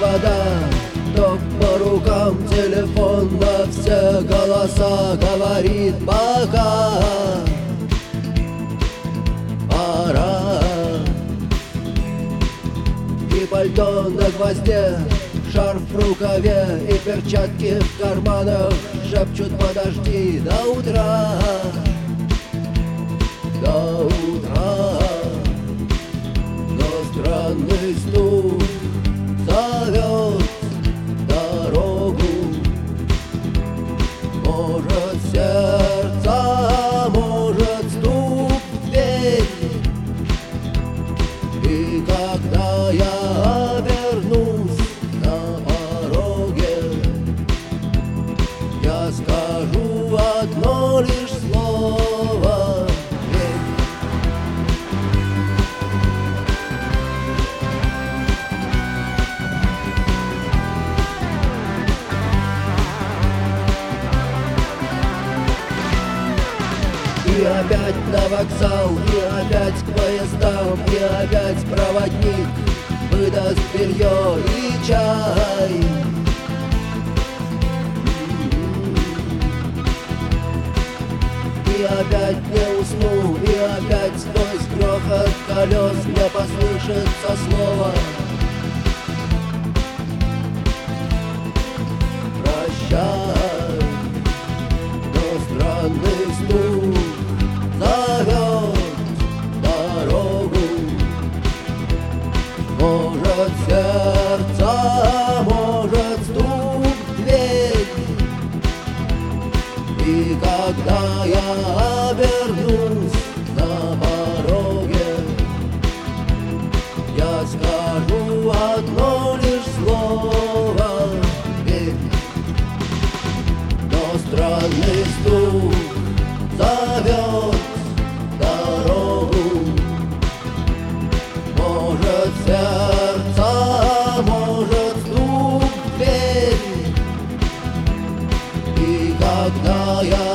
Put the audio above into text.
провода, ток по рукам, телефон на все голоса говорит пока. Пора. И пальто на гвозде, шарф в рукаве и перчатки в карманах шепчут подожди до утра. До утра. Но странный стук зовет дорогу. Может сердце, может стук в дверь. И когда я обернусь на пороге, я скажу одно лишь слово. И опять на вокзал, и опять к поездам, и опять проводник выдаст белье и чай. И опять не усну, и опять сквозь грохот колес мне послышится слово. Прощай, но странный стук зовет дорогу. Может сердце, может стук в дверь. И когда я обернусь на пороге, я скажу одно лишь слово. Верь. Но странный стук зовет дорогу. Может сердце, может стук в дверь. И когда я